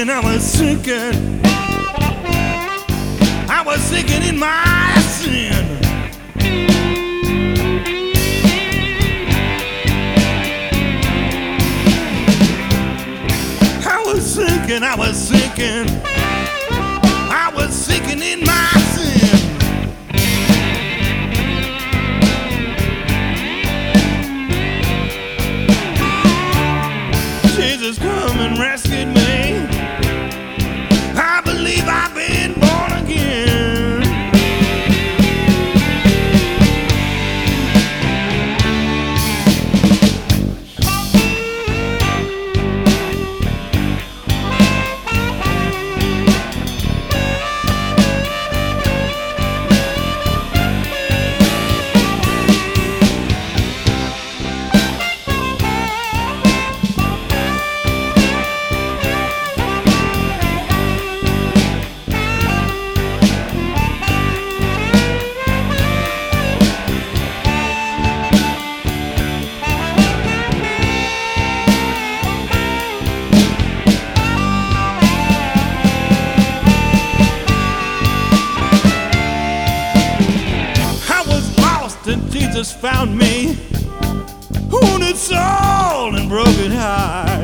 sinking, I was sinking. I was sinking in my sin. I was sinking, I was sinking. I was sinking in my sin. Jesus come and rescued me. I believe I've been born again. And Jesus found me, wounded soul and broken heart.